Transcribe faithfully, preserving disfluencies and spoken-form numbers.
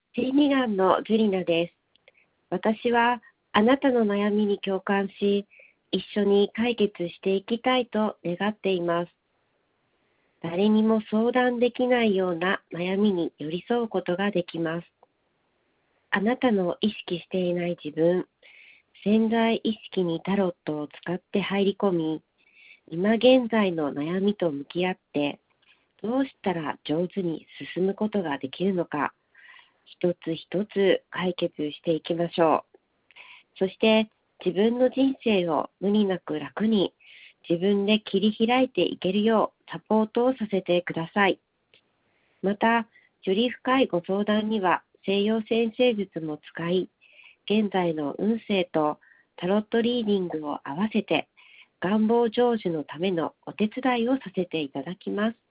心理学のジュリナです。私はあなたの悩みに共感し、一緒に解決していきたいと願っています。誰にも相談できないような悩みに寄り添うことができます。あなたの意識していない自分、潜在意識にタロットを使って入り込み、今現在の悩みと向き合って、どうしたら上手に進むことができるのか、一つ一つ解決していきましょう。そして自分の人生を無理なく楽に自分で切り開いていけるようサポートをさせてください。また、より深いご相談には西洋占星術も使い、現在の運勢とタロットリーディングを合わせて願望成就のためのお手伝いをさせていただきます。